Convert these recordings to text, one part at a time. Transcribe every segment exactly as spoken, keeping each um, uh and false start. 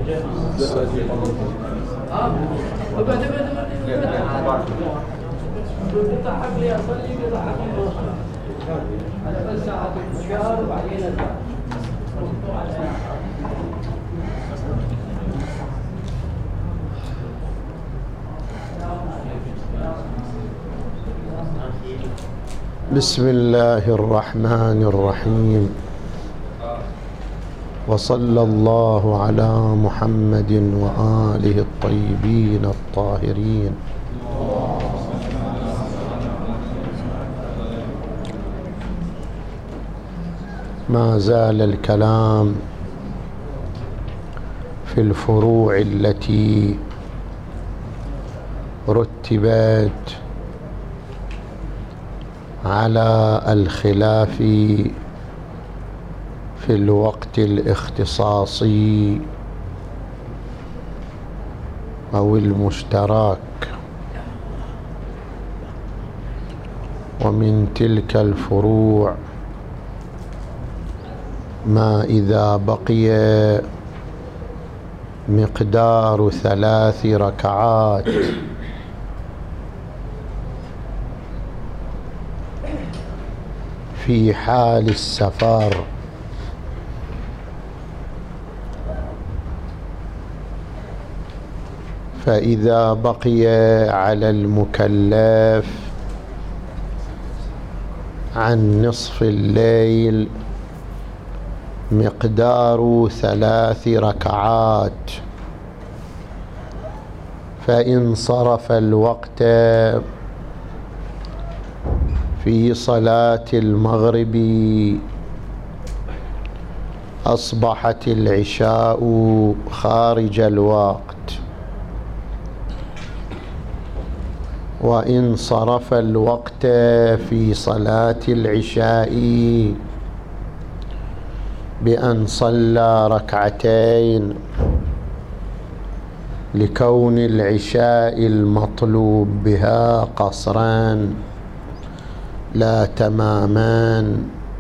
بسم الله الرحمن الرحيم، وصلى الله على محمد وآله الطيبين الطاهرين. ما زال الكلام في الفروع التي رتبت على الخلاف في الوقت الاختصاصي أو المشترك. ومن تلك الفروع ما إذا بقي مقدار ثلاث ركعات في حال السفر فإذا بقي على المكلف عن نصف الليل مقدار ثلاث ركعات، فإن صرف الوقت في صلاة المغرب أصبحت العشاء خارج الوقت، وإن صرف الوقت في صلاة العشاء بأن صلى ركعتين لكون العشاء المطلوب بها قصرا لا تماما،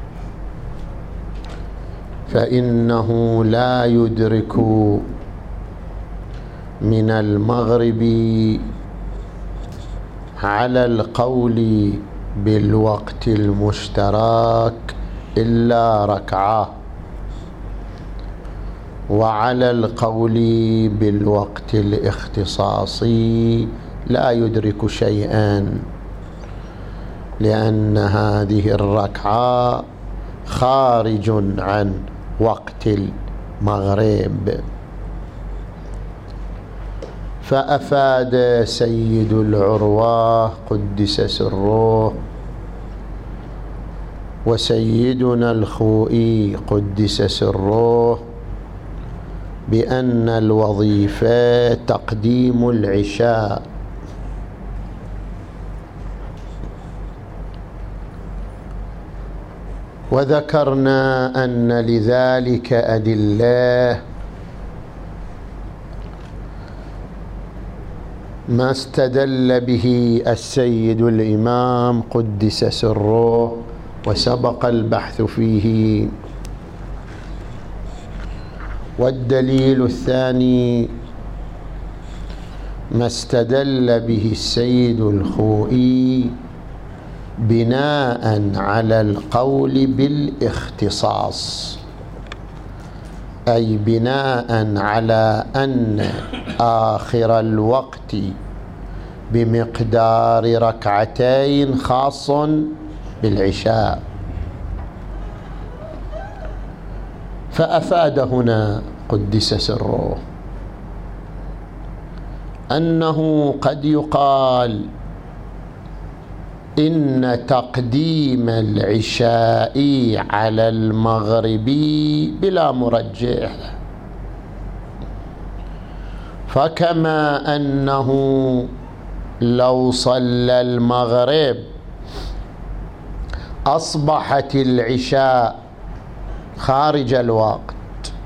فإنه لا يدرك من المغرب على القول بالوقت المشترك إلا ركعة، وعلى القول بالوقت الاختصاصي لا يدرك شيئا، لأن هذه الركعة خارج عن وقت المغرب. فأفاد سيد العروة قدس سره وسيدنا الخوئي قدس سره بأن الوظيفة تقديم العشاء، وذكرنا أن لذلك أدلة ما استدل به السيد الإمام قدس سره وسبق البحث فيه. والدليل الثاني ما استدل به السيد الخوئي بناء على القول بالاختصاص، أي بناء على أن آخر الوقت بمقدار ركعتين خاص بالعشاء. فأفاد هنا قدس سره أنه قد يقال إن تقديم العشاء على المغرب بلا مرجح، فكما أنه لو صلى المغرب أصبحت العشاء خارج الوقت،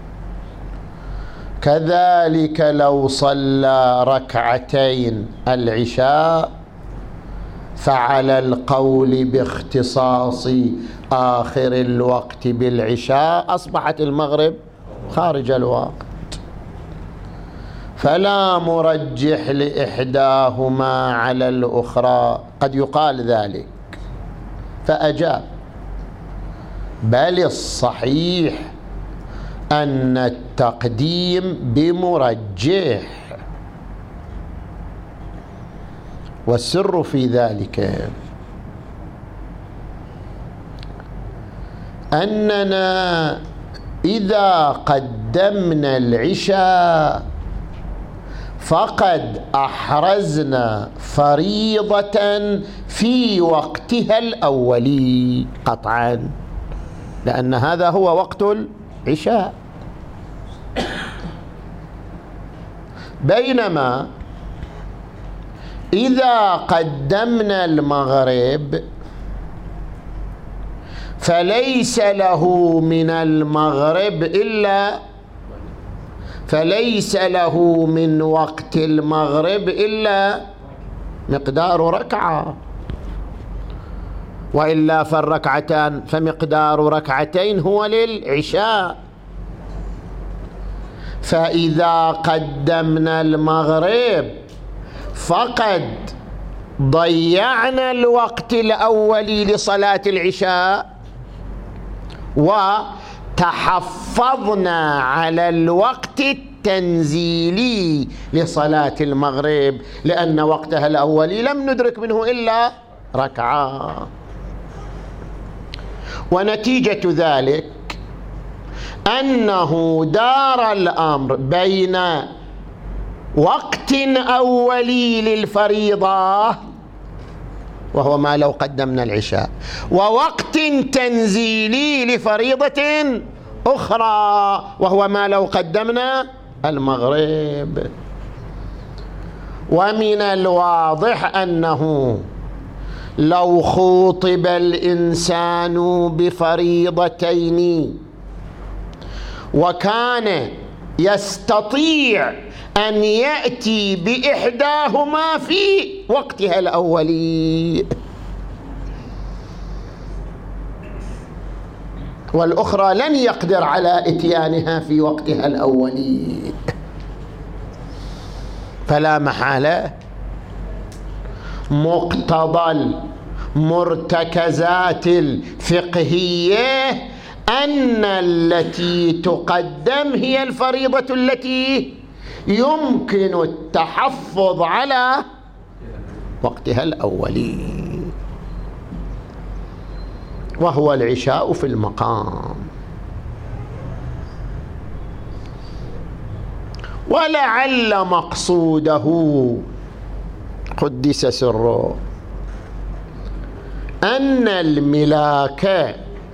كذلك لو صلى ركعتين العشاء فعلى القول باختصاص آخر الوقت بالعشاء أصبحت المغرب خارج الوقت. فلا مرجح لإحداهما على الأخرى. قد يقال ذلك، فأجاب: بل الصحيح أن التقديم بمرجح، والسر في ذلك أننا إذا قدمنا العشاء فقد أحرزنا فريضة في وقتها الأولي قطعا، لأن هذا هو وقت العشاء. بينما إذا قدمنا المغرب فليس له من المغرب إلا فليس له من وقت المغرب إلا مقدار ركعة، وإلا فالركعتان فمقدار ركعتين هو للعشاء. فإذا قدمنا المغرب فقد ضيعنا الوقت الأولي لصلاة العشاء، وتحفظنا على الوقت التنزيلي لصلاة المغرب، لأن وقتها الأولي لم ندرك منه إلا ركعة. ونتيجة ذلك أنه دار الأمر بين وقت أولي للفريضة وهو ما لو قدمنا العشاء، ووقت تنزيلي لفريضة أخرى وهو ما لو قدمنا المغرب. ومن الواضح أنه لو خوطب الإنسان بفريضتين وكان يستطيع أن يأتي بإحداهما في وقتها الأولي والأخرى لن يقدر على إتيانها في وقتها الأولي، فلا محالة مقتضى المرتكزات الفقهية أن التي تقدم هي الفريضة التي يمكن التحفظ على وقتها الأولي، وهو العشاء في المقام. ولعل مقصوده قدس سره أن الملاك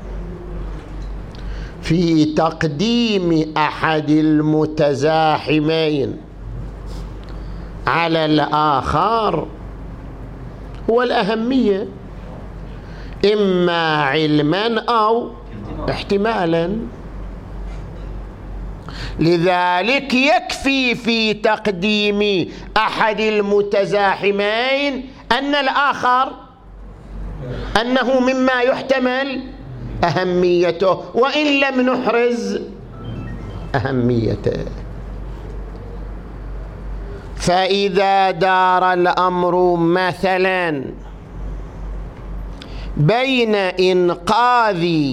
في تقديم أحد المتزاحمين على الآخر هو الأهمية، إما علما أو احتمالا. لذلك يكفي في تقديم أحد المتزاحمين أن الآخر أنه مما يحتمل أهميته وإن لم نحرز أهميته. فإذا دار الأمر مثلا بين إنقاذ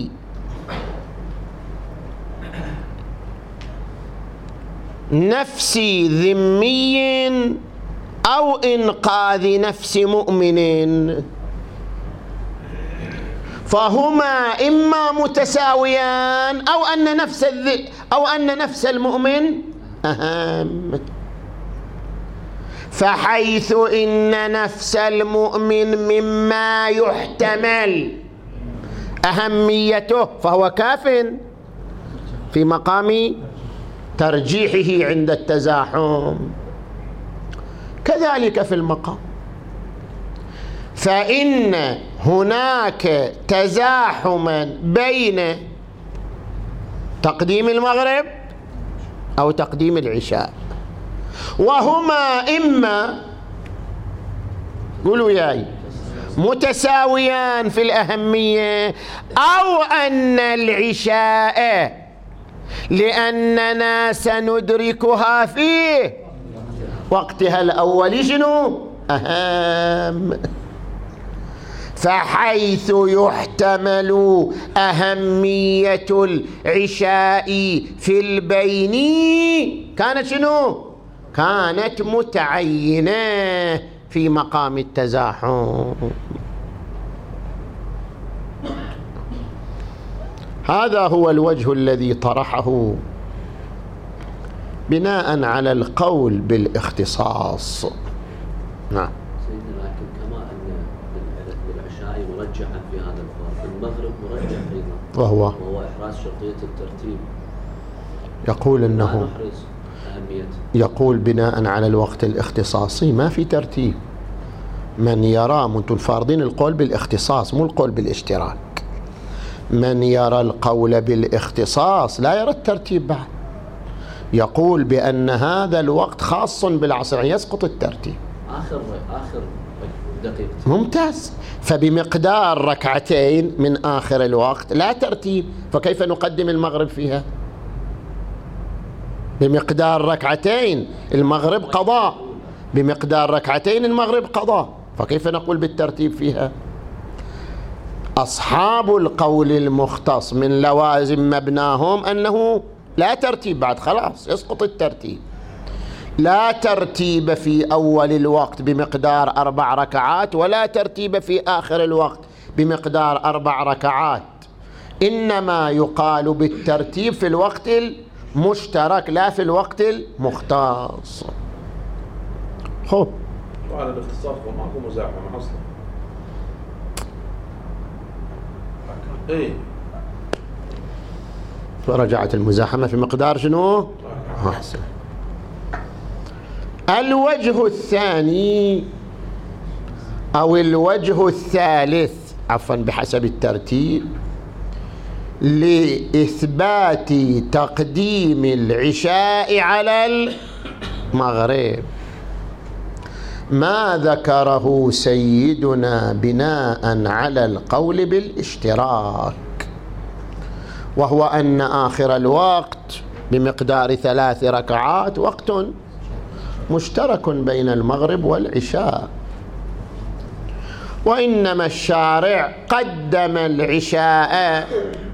نفس ذمي أو إنقاذ نفس مؤمن فهما إما متساويان أو أن نفس الذ... أو أن نفس المؤمن أهم. فحيث إن نفس المؤمن مما يحتمل أهميته فهو كاف في مقام ترجيحه عند التزاحم، كذلك في المقام. فإن هناك تزاحما بين تقديم المغرب أو تقديم العشاء، وهما إما قولوا ياي متساويان في الأهمية، أو أن العشاء لأننا سندركها فيه وقتها الأول شنو؟ أهم. فحيث يحتمل أهمية العشاء في البين كانت شنو؟ كانت متعينة في مقام التزاحم. هذا هو الوجه الذي طرحه بناء على القول بالاختصاص. نعم سيدنا، لكن كما أن للعشاء مرجحا في هذا الفرق، المغرب مرجح أيضا، وهو وهو إحراز شرطية الترتيب. يقول أنه نحرز أهميته، يقول بناء على الوقت الاختصاصي ما في ترتيب. من يرى، أنتم الفارضين القول بالاختصاص مو القول بالاشتراك، من يرى القول بالاختصاص لا يرى الترتيب بعد، يقول بأن هذا الوقت خاص بالعصر يسقط الترتيب. آخر آخر دقيقة. ممتاز. فبمقدار ركعتين من آخر الوقت لا ترتيب، فكيف نقدم المغرب فيها؟ بمقدار ركعتين المغرب قضاء، بمقدار ركعتين المغرب قضاء، فكيف نقول بالترتيب فيها؟ أصحاب القول المختص من لوازم مبناهم أنه لا ترتيب بعد، خلاص يسقط الترتيب. لا ترتيب في أول الوقت بمقدار أربع ركعات، ولا ترتيب في آخر الوقت بمقدار أربع ركعات، إنما يقال بالترتيب في الوقت المشترك لا في الوقت المختص. خب وعلى الاختصاص وماكو مزاحمة أصلا. ايه فرجعت المزاحمة في مقدار شنو؟ أحسن. الوجه الثاني أو الوجه الثالث عفوا بحسب الترتيب لإثبات تقديم العشاء على المغرب ما ذكره سيدنا بناء على القول بالاشتراك، وهو أن آخر الوقت بمقدار ثلاث ركعات وقت مشترك بين المغرب والعشاء، وإنما الشارع قدم العشاء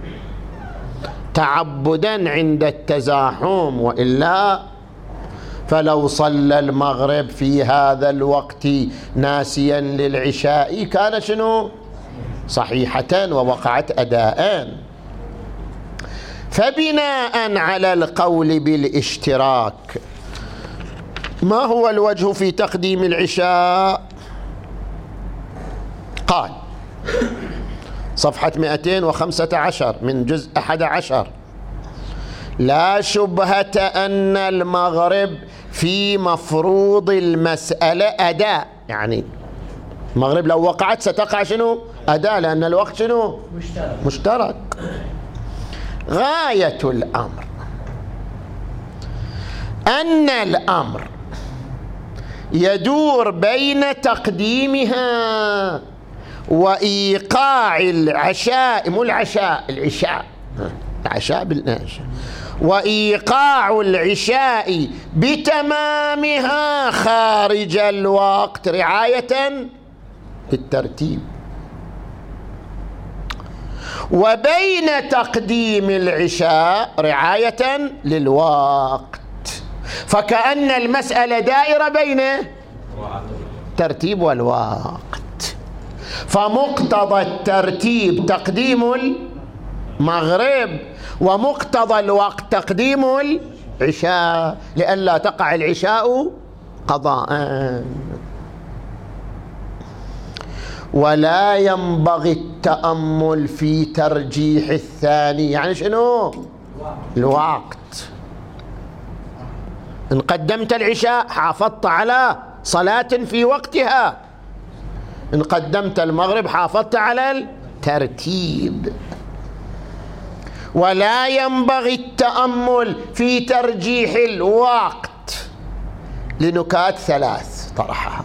تعبدا عند التزاحم، وإلا فلو صلى المغرب في هذا الوقت ناسيا للعشاء كان شنو؟ صحيحة ووقعت أداء. فبناء على القول بالاشتراك ما هو الوجه في تقديم العشاء؟ قال صفحة مئتين وخمسة عشر من جزء أحد عشر: لا شبهة أن المغرب في مفروض المسألة أداء، يعني المغرب لو وقعت ستقع شنو؟ أداء، لأن الوقت شنو؟ مشترك, مشترك. غاية الأمر أن الأمر يدور بين تقديمها وإيقاع العشاء، مو العشاء، العشاء، العشاء بالناشئ، وإيقاع العشاء بتمامها خارج الوقت رعاية للترتيب، وبين تقديم العشاء رعاية للوقت. فكأن المسألة دائرة بين الترتيب والوقت، فمقتضى الترتيب تقديم المغرب، ومقتضى الوقت تقديم العشاء، لئلا تقع العشاء قضاء. ولا ينبغي التأمل في ترجيح الثاني، يعني شنو؟ الوقت. إن قدمت العشاء حافظت على صلاة في وقتها، إن قدمت المغرب حافظت على الترتيب. ولا ينبغي التأمل في ترجيح الوقت لنكات ثلاث طرحها.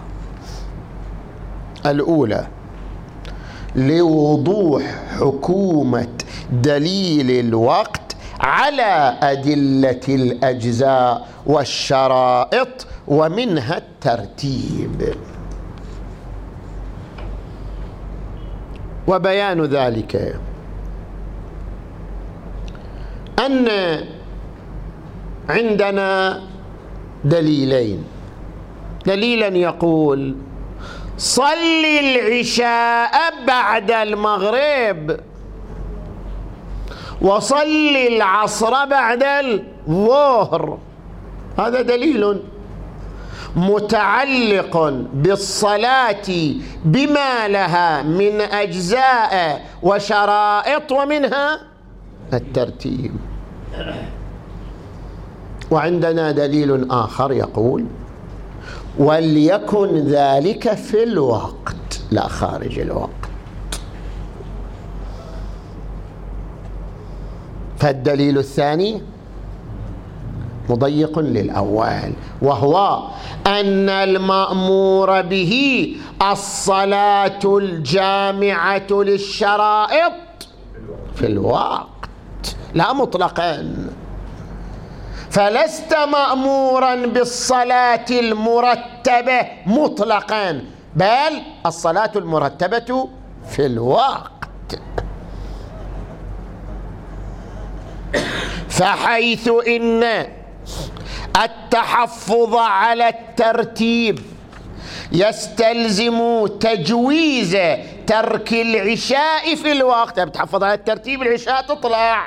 الأولى لوضوح حكومة دليل الوقت على أدلة الأجزاء والشرائط ومنها الترتيب. وبيان ذلك أن عندنا دليلين. دليلا يقول صل العشاء بعد المغرب وصل العصر بعد الظهر، هذا دليل متعلق بالصلاة بما لها من أجزاء وشرائط ومنها الترتيب. وعندنا دليل آخر يقول وليكن ذلك في الوقت لا خارج الوقت. فالدليل الثاني مضيق للأول، وهو أن المأمور به الصلاة الجامعة للشرائط في الوقت لا مطلقا. فلست مأمورا بالصلاة المرتبة مطلقا، بل الصلاة المرتبة في الوقت. فحيث إن التحفظ على الترتيب يستلزم تجويز ترك العشاء في الوقت، بتحفظ على الترتيب العشاء تطلع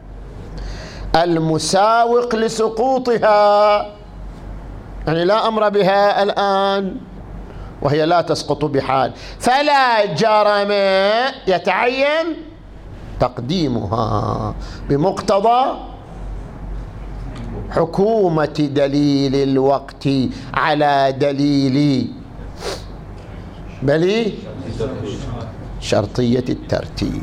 المساوق لسقوطها، يعني لا أمر بها الآن وهي لا تسقط بحال، فلا جرم يتعين تقديمها بمقتضى حكومة دليل الوقت على دليل بل شرطية الترتيب.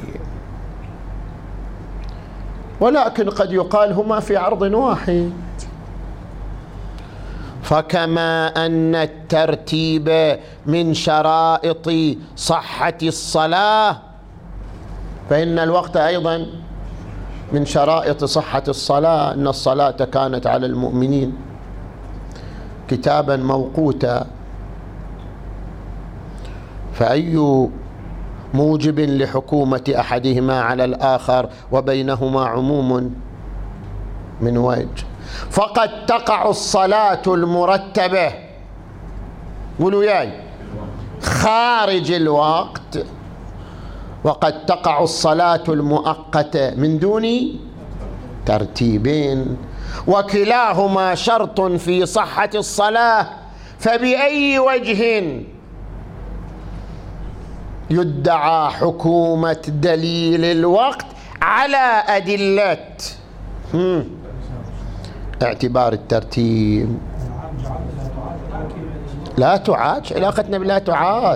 ولكن قد يقال هما في عرض واحد، فكما أن الترتيب من شرائط صحة الصلاة فإن الوقت أيضا من شرائط صحة الصلاة، أن الصلاة كانت على المؤمنين كتابا موقوتا، فأي موجب لحكومة أحدهما على الآخر وبينهما عموم من وجه. فقد تقع الصلاة المرتبة قولوا ياي خارج الوقت، وقد تقع الصلاة المؤقتة من دون ترتيبين، وكلاهما شرط في صحة الصلاة، فبأي وجه يدعى حكومة دليل الوقت على أدلة اعتبار الترتيب؟ لا تعاد، علاقتنا بلا تعاد،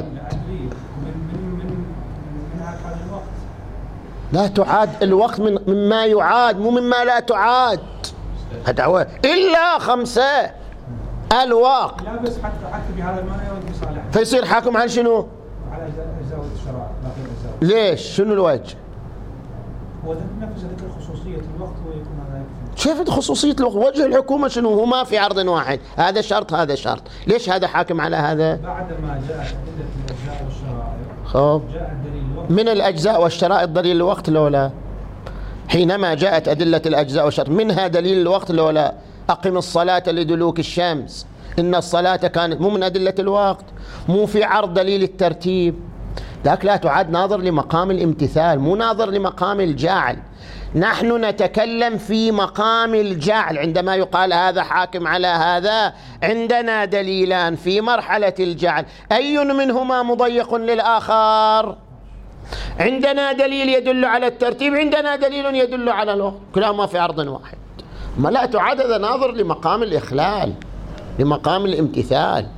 لا تعاد الوقت من مما يعاد مو مما لا تعاد. هدعوة إلا خمسة الوقت لا بس حتى حتى بهذا المعنى يرد بصالح، فيصير حاكم على شنو؟ على أجزاء الشرائع باقي الأجزاء. ليش؟ شنو الوجه؟ هو نفس ذكر خصوصية الوقت ويكون هذا يكفي. شايف خصوصية الوقت؟ وجه الحكومة شنو؟ هما في عرض واحد، هذا شرط هذا شرط، ليش هذا حاكم على هذا؟ بعد ما جاءت أدلة الأجزاء والشرائع خب جاء دليل الوقت. من الأجزاء والشرائط دليل الوقت لو لا؟ حينما جاءت أدلة الأجزاء والشرائط منها دليل الوقت لو لا؟ أقم الصلاة لدلوك الشمس، إن الصلاة كانت مو من أدلة الوقت، مو في عرض دليل الترتيب، ذاك لا تعد ناظر لمقام الامتثال مو ناظر لمقام الجعل. نحن نتكلم في مقام الجعل، عندما يقال هذا حاكم على هذا عندنا دليلان في مرحلة الجعل، أي منهما مضيق للآخر؟ عندنا دليل يدل على الترتيب، عندنا دليل يدل على الوقت، كلاهما في عرض واحد. ما لا تعد هذا ناظر لمقام الإخلال لمقام الامتثال.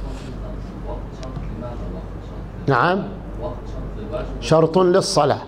نعم شرط للصلاة،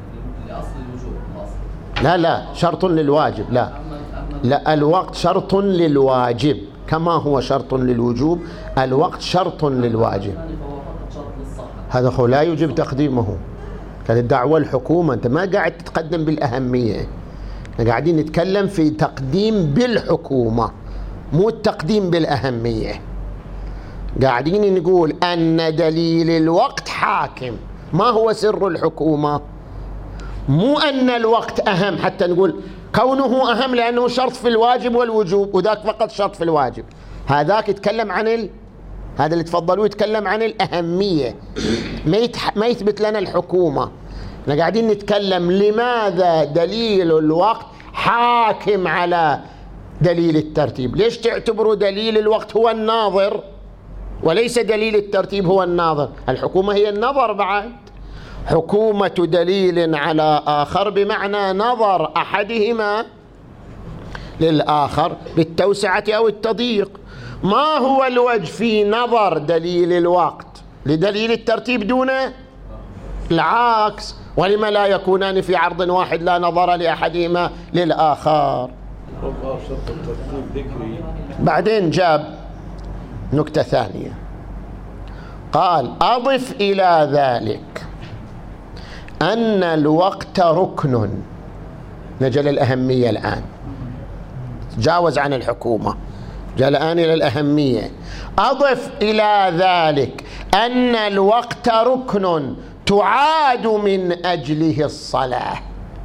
لا لا شرط للواجب، لا لا الوقت شرط للواجب كما هو شرط للوجوب، الوقت شرط للواجب، هذا هو لا يجب تقديمه. كانت دعوة الحكومة، أنت ما قاعد تتقدم بالأهمية، قاعدين نتكلم في تقديم بالحكومة مو التقديم بالأهمية. قاعدين نقول أن دليل الوقت حاكم. ما هو سر الحكومة؟ مو أن الوقت أهم حتى نقول كونه أهم لأنه شرط في الواجب والوجوب وذاك فقط شرط في الواجب. هذاك يتكلم عن ال... هذا اللي تفضلوا يتكلم عن الأهمية، ما, يتح... ما يثبت لنا الحكومة. احنا قاعدين نتكلم لماذا دليل الوقت حاكم على دليل الترتيب. ليش تعتبروا دليل الوقت هو الناظر وليس دليل الترتيب هو الناظر؟ الحكومة هي النظر بعد. حكومة دليل على آخر بمعنى نظر أحدهما للآخر بالتوسعة أو التضييق. ما هو الوجه في نظر دليل الوقت لدليل الترتيب دون العكس؟ ولما لا يكونان في عرض واحد لا نظر لأحدهما للآخر؟ بعدين جاب نكتة ثانية، قال أضف إلى ذلك أن الوقت ركن. نجل الأهمية الآن، تجاوز عن الحكومة جاء الآن إلى الأهمية. أضف إلى ذلك أن الوقت ركن تعاد من أجله الصلاة،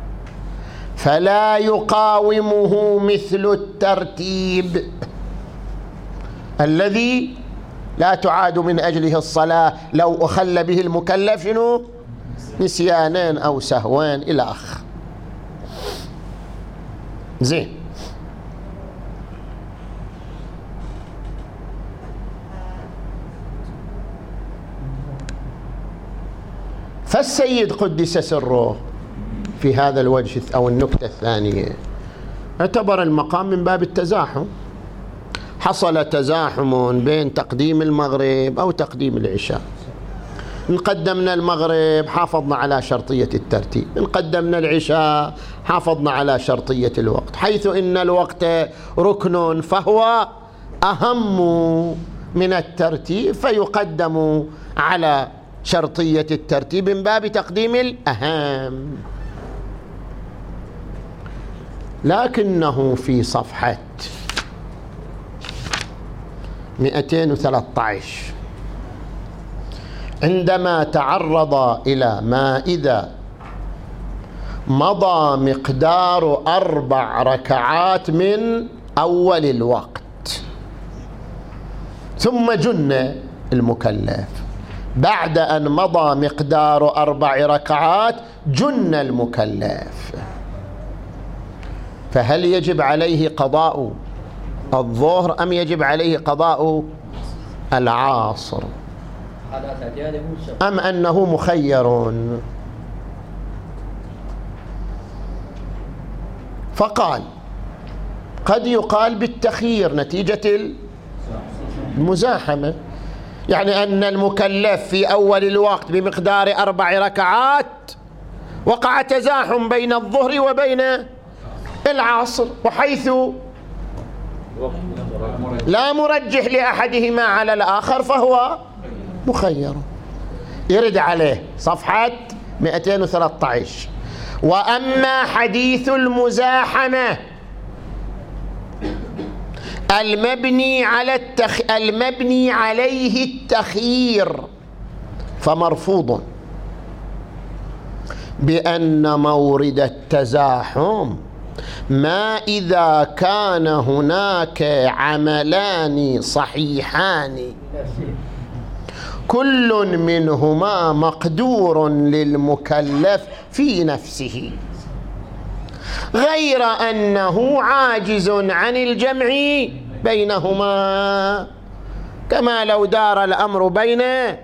فلا يقاومه مثل الترتيب الذي لا تعاد من أجله الصلاة لو أخل به المكلف شنو؟ نسيانين أو سهوين إلى آخره. زين، فالسيد قدس سره في هذا الوجه أو النكتة الثانية اعتبر المقام من باب التزاحم. حصل تزاحم بين تقديم المغرب أو تقديم العشاء. إن قدمنا المغرب حافظنا على شرطية الترتيب، إن قدمنا العشاء حافظنا على شرطية الوقت، حيث إن الوقت ركن فهو أهم من الترتيب فيقدم على شرطية الترتيب من باب تقديم الأهم. لكنه في صفحة مئتين وثلاثة عشر عندما تعرض إلى ما إذا مضى مقدار أربع ركعات من أول الوقت ثم جن المكلف، بعد أن مضى مقدار أربع ركعات جن المكلف، فهل يجب عليه قضاء الظهر أم يجب عليه قضاء العصر أم أنه مخير؟ فقال قد يقال بالتخيير نتيجة المزاحمة، يعني أن المكلف في أول الوقت بمقدار أربع ركعات وقع تزاحم بين الظهر وبين العصر، وحيث لا مرجح لأحدهما على الآخر فهو مخير. يرد عليه صفحة مئتين وثلاثة عشر. وأما حديث المزاحمة المبني على التخ... المبني عليه التخيير فمرفوض، بأن مورد التزاحم ما إذا كان هناك عملان صحيحان كل منهما مقدور للمكلف في نفسه، غير أنه عاجز عن الجمع بينهما، كما لو دار الأمر بين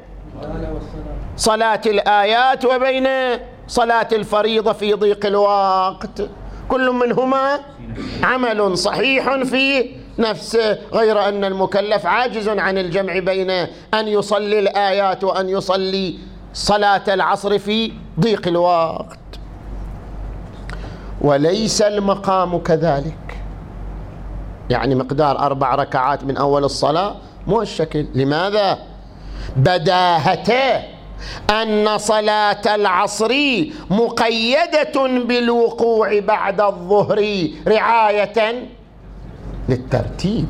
صلاة الآيات وبين صلاة الفريضة في ضيق الوقت، كل منهما عمل صحيح في نفسه، غير أن المكلف عاجز عن الجمع بين أن يصلي الآيات وأن يصلي صلاة العصر في ضيق الوقت. وليس المقام كذلك، يعني مقدار أربع ركعات من أول الصلاة مو الشكل. لماذا؟ بداهته أن صلاة العصر مقيدة بالوقوع بعد الظهر رعاية للترتيب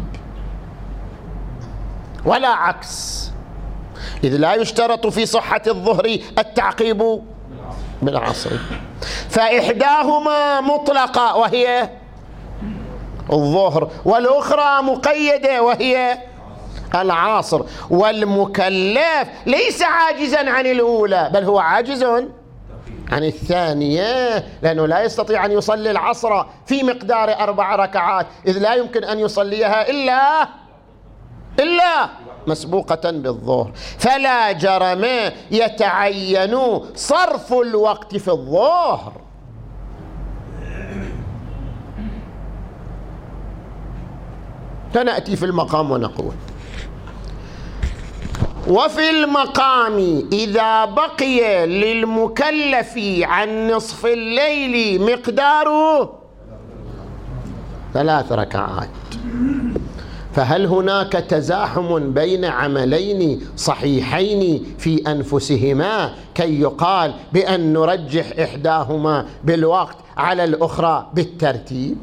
ولا عكس، إذ لا يشترط في صحة الظهر التعقيب بالعصر، فإحداهما مطلقة وهي الظهر، والأخرى مقيدة وهي العصر، والمكلف ليس عاجزا عن الأولى بل هو عاجز عن الثانية، لأنه لا يستطيع أن يصلي العصر في مقدار أربع ركعات، إذ لا يمكن أن يصليها إلا إلا مسبوقة بالظهر، فلا جرم يتعين صرف الوقت في الظهر. فنأتي في المقام ونقول: وفي المقام إذا بقي للمكلف عن نصف الليل مقدار ثلاث ركعات، فهل هناك تزاحم بين عملين صحيحين في أنفسهما كي يقال بأن نرجح إحداهما بالوقت على الأخرى بالترتيب؟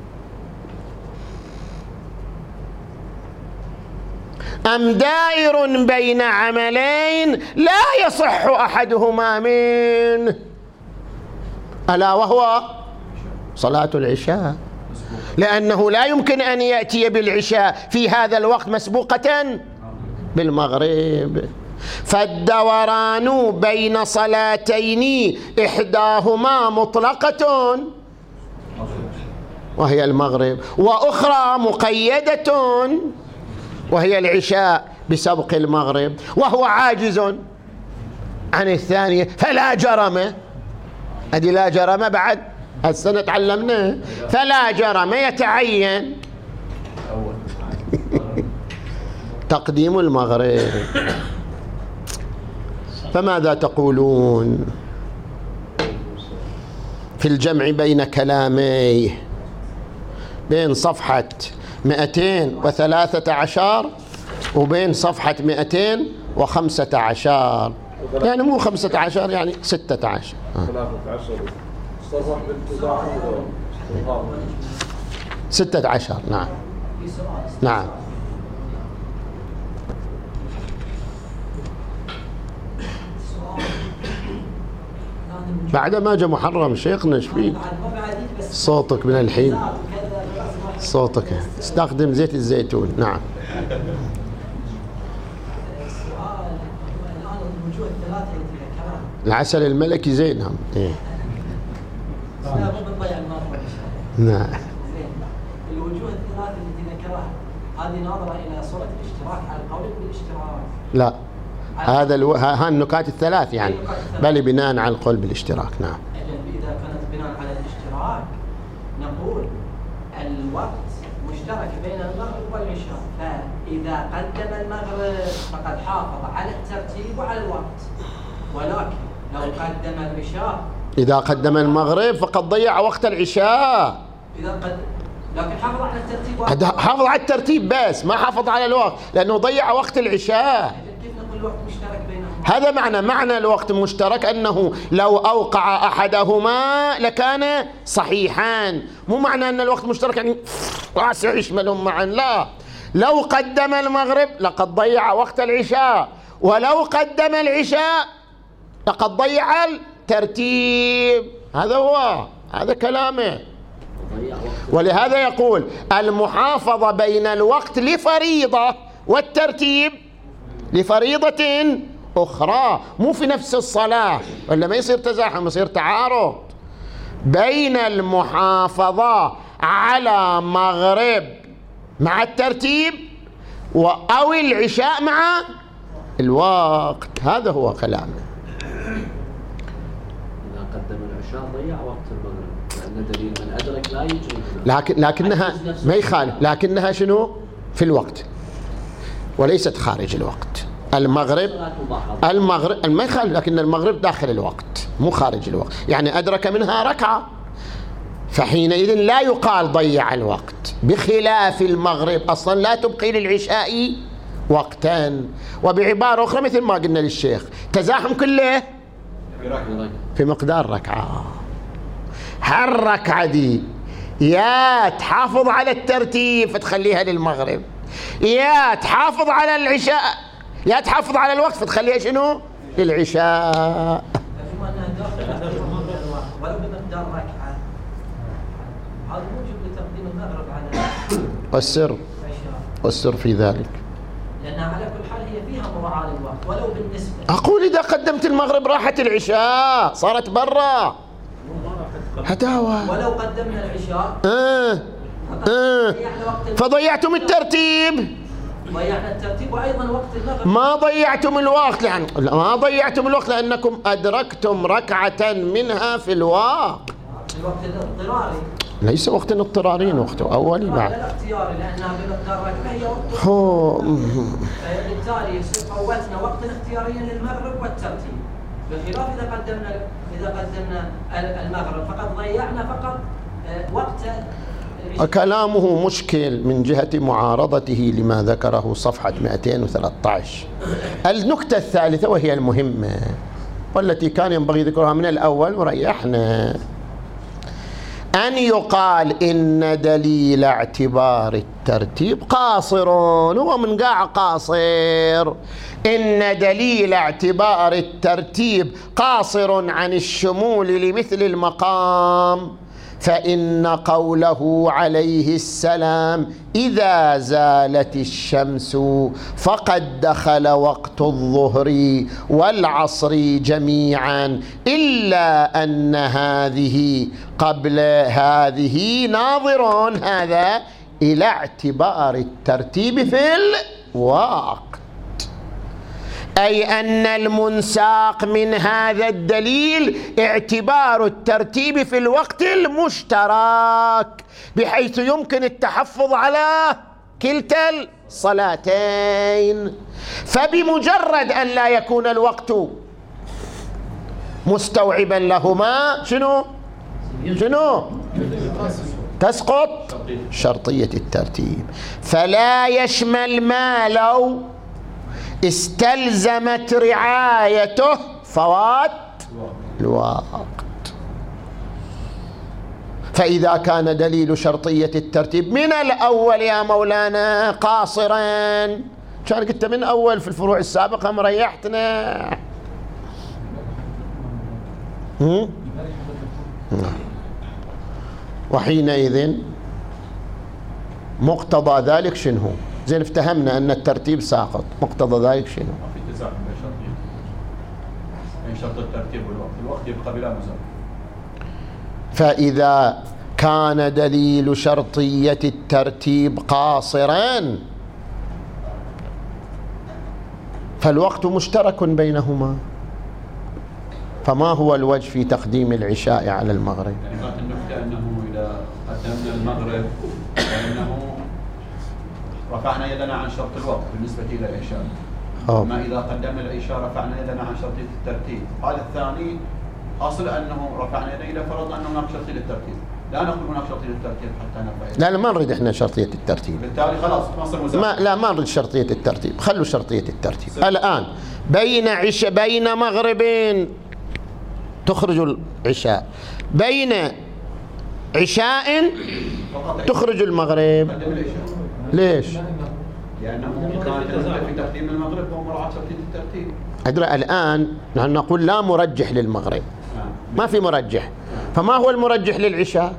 أم دائر بين عملين لا يصح أحدهما منه، ألا وهو صلاة العشاء، لأنه لا يمكن أن يأتي بالعشاء في هذا الوقت مسبوقة بالمغرب، فالدوران بين صلاتين إحداهما مطلقة وهي المغرب، وأخرى مقيدة وهي العشاء بسبق المغرب، وهو عاجز عن الثانية، فلا جرم. أدي لا جرم بعد السنة تعلمناه، فلا جرم يتعين تقديم المغرب. فماذا تقولون في الجمع بين كلامي بين صفحة مئتين وثلاثة عشر وبين صفحة مئتين وخمسة عشر؟ يعني مو خمسة عشر، يعني ستة عشر. ستة عشر. نعم نعم. بعد ما جاء محرم شيخنا ايش فيك؟ صوتك من الحين، صوتك استخدم زيت الزيتون. نعم. العسل الملكي زين. نعم. إيه. نعم. الوجوه الثلاثة التي ذكرها هذه ناظرة إلى صورة الاشتراك على القول بالاشتراك؟ لا، هذا الو... ها النكات الثلاث يعني، بل بناء على القول بالاشتراك. نعم. إذا كانت بناء على الاشتراك نقول الوقت مشترك بين المغرب والعشاء، فإذا قدم المغرب فقد حافظ على الترتيب وعلى الوقت، ولكن لو قدم العشاء إذا قدم المغرب فقد ضيع وقت العشاء. إذا قد لكن حافظ على الترتيب، حافظ على الترتيب بس ما حافظ على الوقت، لأنه ضيع وقت العشاء. كيف نقول الوقت مشترك بينهم؟ هذا معنى معنى الوقت المشترك، أنه لو أوقع أحدهما لكان صحيحان، مو معنى أن الوقت مشترك يعني واسع يشملهم معا، لا. لو قدم المغرب لقد ضيع وقت العشاء، ولو قدم العشاء لقد ضيع الترتيب. هذا هو، هذا كلامه. ولهذا يقول المحافظة بين الوقت لفريضة والترتيب لفريضة أخرى، مو في نفس الصلاة، ولا ما يصير تزاحم، يصير تعارض بين المحافظة على مغرب مع الترتيب أو العشاء مع الوقت. هذا هو كلامه. إذا قدم العشاء ضيع وقت المغرب، لأن دليل من أدرك لا يجري، لكن لكنها ما يخالف، لكنها شنو في الوقت وليست خارج الوقت. المغرب المغرب ما يخالف، لكن المغرب داخل الوقت مو خارج الوقت، يعني أدرك منها ركعة، فحينئذ لا يقال ضيع الوقت، بخلاف المغرب أصلا لا تبقي للعشاء وقتا. وبعبارة أخرى مثل ما قلنا للشيخ تزاحم كله في مقدار ركعة. هالركعة دي يا تحافظ على الترتيب فتخليها للمغرب، يا تحافظ على العشاء، يا تحافظ على الوقت فتخليها شنو؟ للعشاء. ولو بمقدار ركعة هذا موجب لتقديم المغرب على والسر والسر في ذلك لأنها على كل حال هي فيها مراعاة للوقت ولو بالنسبة. أقول إذا قدمت المغرب راحت العشاء صارت برا هداوة. ولو قدمنا العشاء آه. آه. فضيعتم الترتيب، ضيعنا الترتيب وأيضا وقت المغرب ما ضيعتم الوقت، لأن ما ضيعتم الوقت لأنكم أدركتم ركعة منها في الوقت. الوقت الاضطراري ليس وقت اضطراري، وقت أولي بعد. لا اختياري لأنها بمقدار ركعة هي وقت. هو بالتالي يصير فوتنا وقتا اختياريا للمغرب والترتيب، بخلاف إذا قدمنا إذا قدمنا المغرب فقد ضيعنا فقط وقت. كلامه مشكل من جهة معارضته لما ذكره صفحة مئتين وثلاثة عشر. النكتة الثالثة وهي المهمة والتي كان ينبغي ذكرها من الأول وريحنا، أن يقال إن دليل اعتبار الترتيب قاصر. هو من قاع قاصر. إن دليل اعتبار الترتيب قاصر عن الشمول لمثل المقام، فإن قوله عليه السلام إذا زالت الشمس فقد دخل وقت الظهر والعصر جميعا إلا أن هذه قبل هذه ناظر هذا إلى اعتبار الترتيب في الوقت، أي أن المنساق من هذا الدليل اعتبار الترتيب في الوقت المشترك بحيث يمكن التحفظ على كلتا الصلاتين. فبمجرد أن لا يكون الوقت مستوعبا لهما شنو؟ شنو؟ تسقط شرطية الترتيب. فلا يشمل ما لو استلزمت رعايته فوات الوقت. فإذا كان دليل شرطية الترتيب من الأول يا مولانا قاصرا، كان قلت من أول في الفروع السابقة مريحتنا. وحينئذ مقتضى ذلك شنو؟ زين افتهمنا أن الترتيب ساقط، مقتضى ذلك شنو؟ ما في تزاحم بين شرطين، بين شرط الترتيب والوقت، الوقت يبقى بلا مزاح. فإذا كان دليل شرطية الترتيب قاصرا فالوقت مشترك بينهما، فما هو الوجه في تقديم العشاء على المغرب؟ يعني كانت النكتة أنه إذا قدمنا المغرب فإنه رفعنا يدنا عن شرط الوقت بالنسبة إلى العشاء، أما إذا قدمنا العشاء رفعنا يدنا عن شرطية الترتيب. قال الثاني أصل أنه رفعنا يدنا إذا فرضنا أنه هناك شرطية للترتيب، لا نقول هناك شرطية للترتيب حتى نرفع يدنا. لا لا ما نريد احنا شرطية الترتيب، بالتالي خلاص ما صار مزاح. ما لا ما نريد شرطية الترتيب، خلوا شرطية الترتيب. الآن بين عشاء بين مغربين تخرج العشاء، بين عشاء تخرج المغرب. ليش؟ لأنه كانت في تقديم المغرب ومراعاة شرطية الترتيب. أدرى الآن نحن نقول لا مرجح للمغرب، ما في مرجح، فما هو المرجح للعشاء؟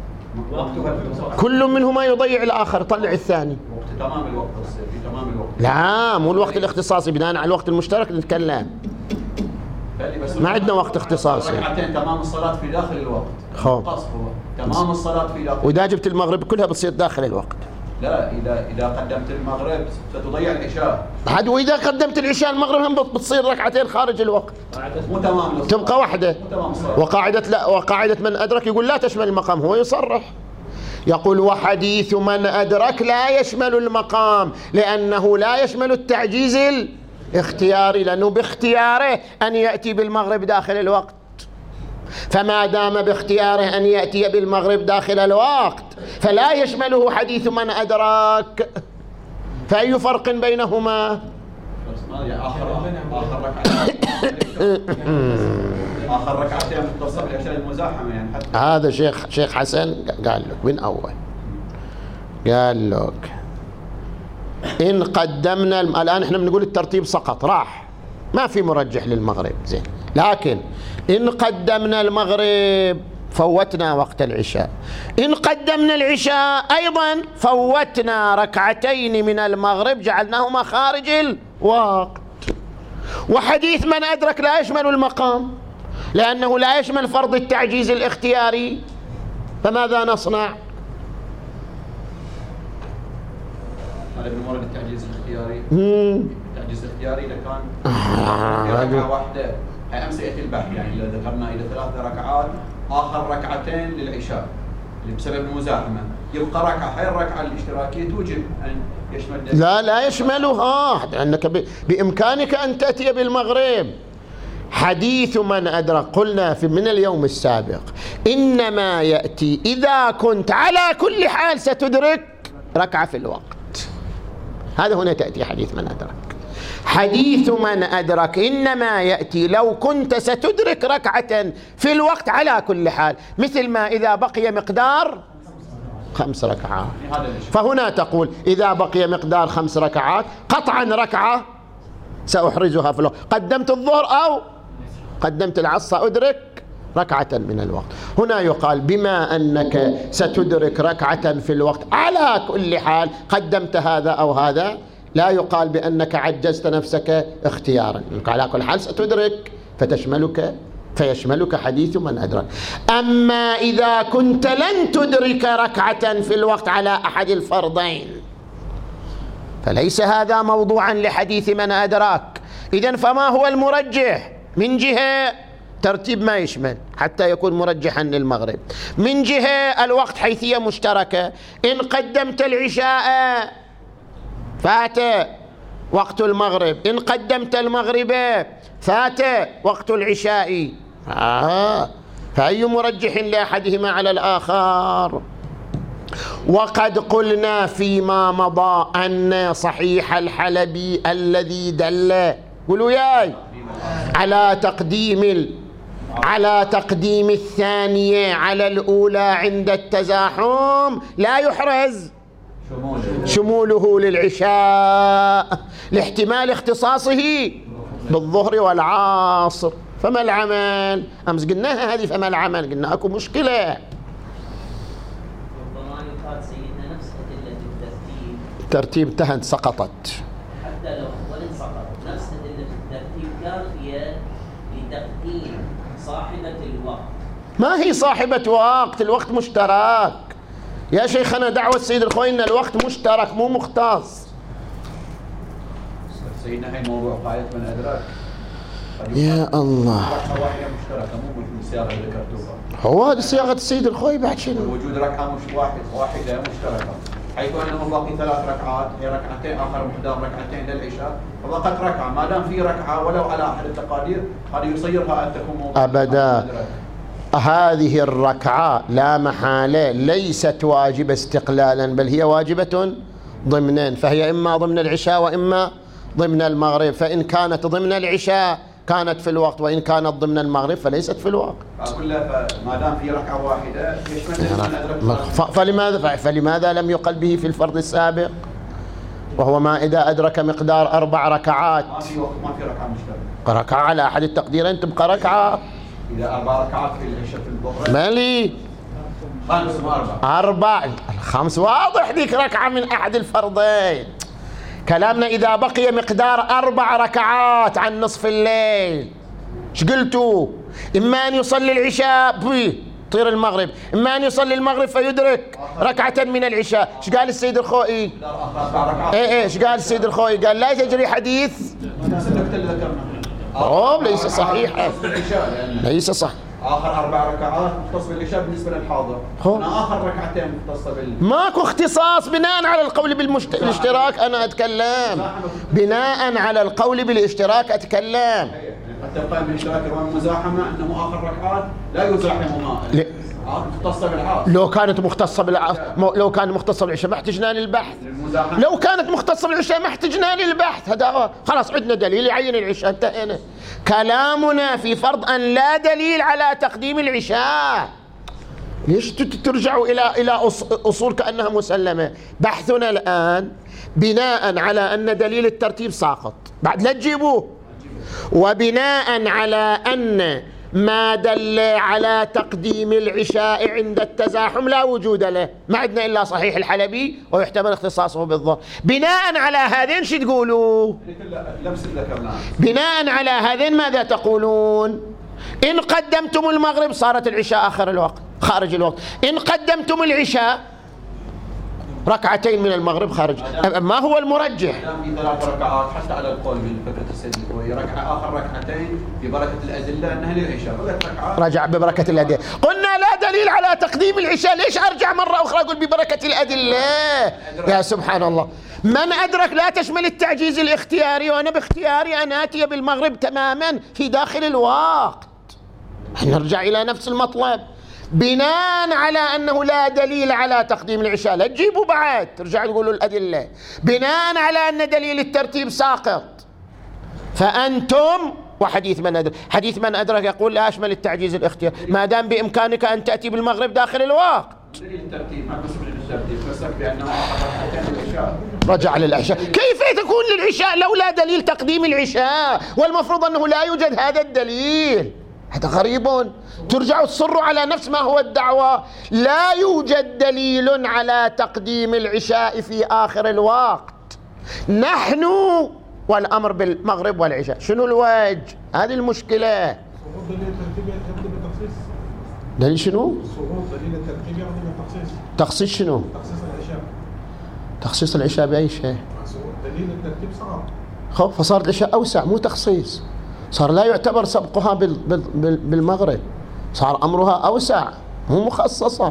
كل منهما يضيع الآخر، طلع الثاني. وقت تمام الوقت في تمام الوقت. لا مو الوقت الاختصاصي، بناء على الوقت المشترك نتكلم، ما عندنا وقت اختصاصي. ركعتين تمام الصلاة في داخل الوقت. خو. قصر تمام الصلاة في داخل. وإذا جبت المغرب كلها بتصير داخل الوقت. لا إذا إذا قدمت المغرب ستضيع العشاء. عاد وإذا قدمت العشاء المغرب هم بتصير ركعتين خارج الوقت. مو تمام. تبقى واحدة. مو تمام الصلاة. وقاعدة لا وقاعدة من أدرك يقول لا تشمل المقام، هو يصرح يقول وحديث من أدرك لا يشمل المقام لأنه لا يشمل التعجيز الاختياري، لأنه باختياره أن يأتي بالمغرب داخل الوقت، فما دام باختياره أن يأتي بالمغرب داخل الوقت فلا يشمله حديث من أدرك. فأي فرق بينهما؟ آخر آخر ركعتين آخر ركعتين متصل بالعشاء المزاحمة يعني حتى هذا شيخ شيخ حسن قال لك من أول، قال لك إن قدمنا الم... الآن إحنا بنقول الترتيب سقط راح، ما في مرجح للمغرب زين، لكن إن قدمنا المغرب فوتنا وقت العشاء، إن قدمنا العشاء أيضا فوتنا ركعتين من المغرب جعلناهما خارج الوقت. وحديث من أدرك لا يشمل المقام لأنه لا يشمل فرض التعجيز الاختياري، فماذا نصنع؟ هذا من ورد التعجيز الاختياري. مم. التعجيز الاختياري إذا كان آه. ركعة واحدة، هي أمس يأتي البحث يعني إذا ذكرنا إلى ثلاث ركعات آخر ركعتين للعشاء اللي بسبب المزاحمة يبقى ركعة، هاي الركعة الاشتراكية توجب أن يشمل لا لا يشملها، لأنك ب... بإمكانك أن تأتي بالمغرب. حديث من أدرك قلنا في من اليوم السابق إنما يأتي إذا كنت على كل حال ستدرك ركعة في الوقت، هذا هنا تأتي حديث من أدرك. حديث من أدرك إنما يأتي لو كنت ستدرك ركعة في الوقت على كل حال، مثل ما إذا بقي مقدار خمس ركعات، فهنا تقول إذا بقي مقدار خمس ركعات قطعا ركعة سأحرزها في الوقت، قدمت الظهر أو قدمت العصر سأدرك ركعة من الوقت. هنا يقال بما أنك ستدرك ركعة في الوقت على كل حال قدمت هذا أو هذا، لا يقال بأنك عجزت نفسك اختيارا، على كل حال ستدرك فتشملك فيشملك حديث من أدرك. أما إذا كنت لن تدرك ركعة في الوقت على أحد الفرضين فليس هذا موضوعا لحديث من أدرك. إذن فما هو المرجح؟ من جهة ترتيب ما يشمل حتى يكون مرجحا للمغرب، من جهة الوقت حيثية مشتركة، إن قدمت العشاء فات وقت المغرب، إن قدمت المغرب فات وقت العشاء، آه. فأي مرجح لأحدهما على الآخر؟ وقد قلنا فيما مضى أن صحيح الحلبي الذي دل قولوا ياي على تقديم ال... على تقديم الثانية على الأولى عند التزاحم لا يحرز شموله للعشاء لاحتمال اختصاصه بالظهر والعصر. فما العمل؟ أمس قلناها هذه، فما العمل؟ قلنا أكو مشكلة. ربما يقال سيدنا نفس أدلة الترتيب الترتيب انتهت سقطت، حتى لو وإن سقطت نفس أدلة الترتيب كافية لتقديم صاحبة الوقت. ما هي صاحبة وقت؟ الوقت مشترك يا شيخنا، دعوة السيد الخوي إن الوقت مشترك مو مختص. سيدنا هاي موضوع قاعدة من أدراك يا الله، ركعة واحدة مشتركة مو مثل الصياغة اللي ذكرتوها. هو هذه صياغة السيد الخوي بعد شنو؟ وجود ركعة مش واحد واحدة مشتركة، حيث أنه باقي ثلاث ركعات، هي ركعتين آخر مقدار ركعتين للعشاء، فبقت ركعة، ما دام في ركعة ولو على أحد التقادير هذه يصيرها أن تكون موضوع أبدا. هذه الركعة لا محالة ليست واجبة استقلالا، بل هي واجبة ضمنا، فهي إما ضمن العشاء وإما ضمن المغرب، فإن كانت ضمن العشاء كانت في الوقت، وإن كانت ضمن المغرب فليست في الوقت. أقول له ما دام في ركعة واحدة يشمل من أدرك. فلماذا فلماذا لم يقل به في الفرض السابق؟ وهو ما إذا أدرك مقدار أربع ركعات ما في وقت، ما في ركعة مشتركة. ركعة على أحد التقديرين تبقى ركعة. إذا أربع ركعات في العشاء في الظهر مالي خمس وأربع أربع الخمس واضح ذيك ركعة من أحد الفرضين. كلامنا إذا بقي مقدار أربع ركعات عن نصف الليل، ايش قلتوا؟ إما أن يصلي العشاء طير المغرب، إما أن يصلي المغرب فيدرك ركعة من العشاء. ايش قال السيد الخوئي؟ ايه ايه ايش قال السيد الخوئي؟ قال لا يجري حديث أوه ليس صحيحا، ليس صح. آخر أربع ركعات مختص بالعشاء بالنسبة للحاضر، هنا آخر ركعتين مختصة بال. ماكو اختصاص بناء على القول بالاشتراك. أنا أتكلم بناء على القول بالاشتراك أتكلم. حتى القائم بالاشتراك رغم المزاحمة أنه آخر ركعات لا يزاحمهما. مختصة بالعصر. لو كانت مختصة بالعصر، لو كانت مختصة بالعشاء ما احتجنا للبحث. لو كانت مختصة بالعشاء ما احتجنا للبحث. هذا خلاص عندنا دليل يعين العشاء، انتهينا. كلامنا في فرض أن لا دليل على تقديم العشاء. ليش ترجعوا إلى إلى أصول كأنها مسلمة؟ بحثنا الآن بناء على أن دليل الترتيب ساقط، بعد لا تجيبوه، وبناء على أن ما دل على تقديم العشاء عند التزاحم لا وجود له، ما عندنا إلا صحيح الحلبي ويحتمل اختصاصه بالظهر. بناء على هذين شو تقولوا؟ بناء على هذين ماذا تقولون؟ إن قدمتم المغرب صارت العشاء آخر الوقت خارج الوقت، إن قدمتم العشاء ركعتين من المغرب خارج. ما هو المرجح؟ في ثلاث ركعات حتى على القول بالفكرة السيد الكوي، ركعة آخر ركعتين في بركة الأدلة أنها للعشاء. رجع ببركة الأدلة. قلنا لا دليل على تقديم العشاء، ليش أرجع مرة أخرى أقول ببركة الأدلة؟ يا سبحان الله. من أدرك لا تشمل التعجيز الاختياري، وأنا باختياري أن آتي بالمغرب تماما في داخل الوقت. نرجع إلى نفس المطلب. بناء على أنه لا دليل على تقديم العشاء، لا تجيبوا بعد ترجعوا تقولوا الأدلة. بناء على أن دليل الترتيب ساقط، فأنتم وحديث من أدرك، حديث من أدرك يقول لا أشمل التعجيز الاختيار، ما دام بإمكانك أن تأتي بالمغرب داخل الوقت. دليل الترتيب ما بسبب الترتيب، فسك بأنه العشاء رجع للعشاء. كيف تكون للعشاء لولا دليل تقديم العشاء؟ والمفروض أنه لا يوجد هذا الدليل. هذا غريب. ترجعوا تصروا على نفس ما هو الدعوة. لا يوجد دليل على تقديم العشاء في آخر الوقت. نحن والأمر بالمغرب والعشاء، شنو الوجه؟ هذه المشكلة. دليل شنو؟ دليل الترتيب يقضي بالتخصيص. تخصيص شنو؟ تخصيص العشاء. تخصيص العشاء بأي شيء؟ دليل الترتيب صار. خو فصارت العشاء أوسع، مو تخصيص. صار لا يعتبر سبقها بالمغرب، صار أمرها أوسع مو مخصصة.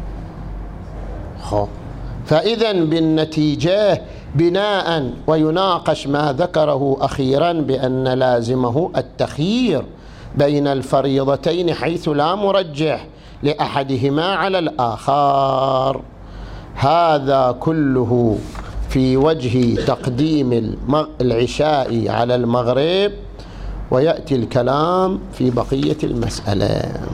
خو فإذا بالنتيجة بناء ويناقش ما ذكره أخيرا بأن لازمه التخيير بين الفريضتين حيث لا مرجح لأحدهما على الآخر. هذا كله في وجه تقديم العشاء على المغرب، ويأتي الكلام في بقية المسألة.